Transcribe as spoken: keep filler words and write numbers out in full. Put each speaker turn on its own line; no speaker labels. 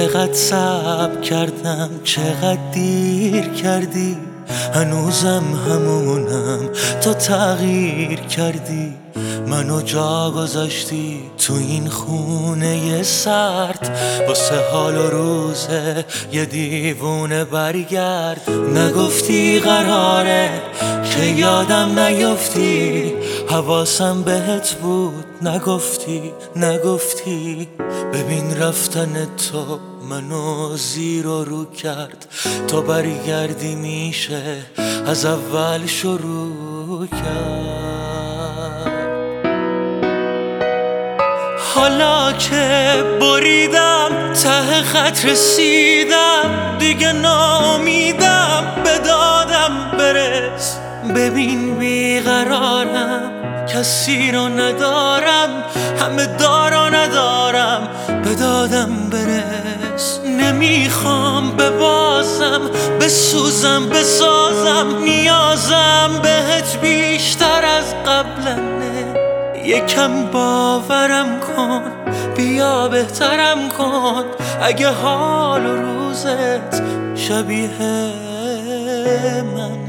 چقدر صبر کردم، چقدر دیر کردی، هنوزم همونم، تو تغییر کردی، منو جا گذاشتی تو این خونه سرد، واسه حال و روزه یه دیوونه برگرد. نگفتی قراره که یادم نیفتی، حواسم بهت بود، نگفتی نگفتی. ببین رفتن تو منو زیر و رو کرد، تو برگردی میشه از اول شروع کرد. حالا که بریدم ته خط رسیدم، دیگه ناامیدم، به دادم برس. ببین بیقرارم، کسی رو ندارم، همه دارا ندارم، به دادم برس. نمیخوام ببازم، بسوزم، بسازم، نیازم بهت بیشتر از قبلنه. یکم باورم کن، بیا بهترم کن، اگه حال و روزت شبیه من